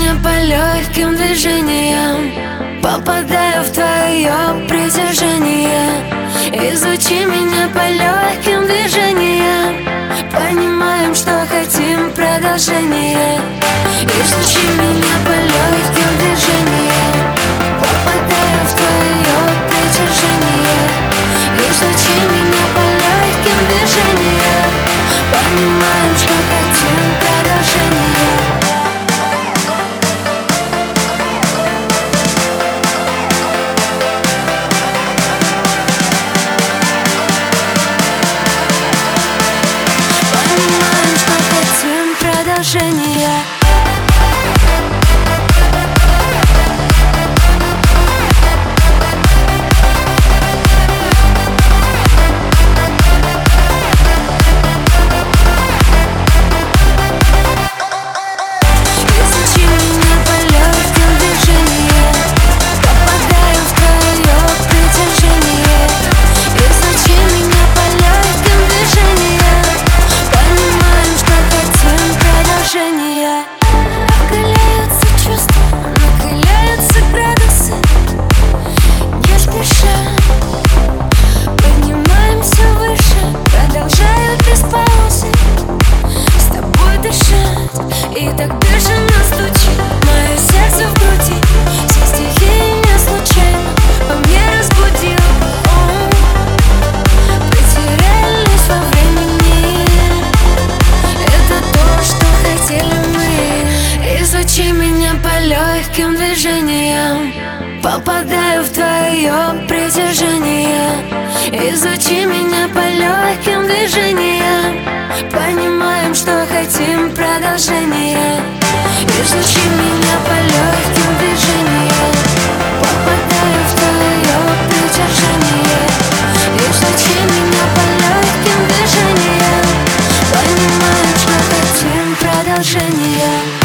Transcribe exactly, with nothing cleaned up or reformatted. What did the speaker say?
меня по легким движениям, попадаю в твое притяжение. Изучи меня по легким движениям, понимаем, что хотим продолжение. Изучи меня по легким движениям, попадаю в твое притяжение. Изучи меня по легким движениям, понимаем, что хотим продолжение. Понимаем, что хотим продолжение. Накаляются чувства, накаляются градусы. Не спеша поднимаемся выше, продолжаю без паузы с тобой дышать. И так бешено стучит мое сердце в груди. Все стихии не случайно по мне разбудил. О, потерялись во времени. Это то, что хотели мы. Изучи меня по легким движениям, попадаю в твое притяжение. Изучи меня по легким движениям, понимаем, что хотим продолжение. Изучи меня по легким движениям, попадаю в твое притяжение. Изучи меня по легким движениям, понимаем, что хотим продолжение.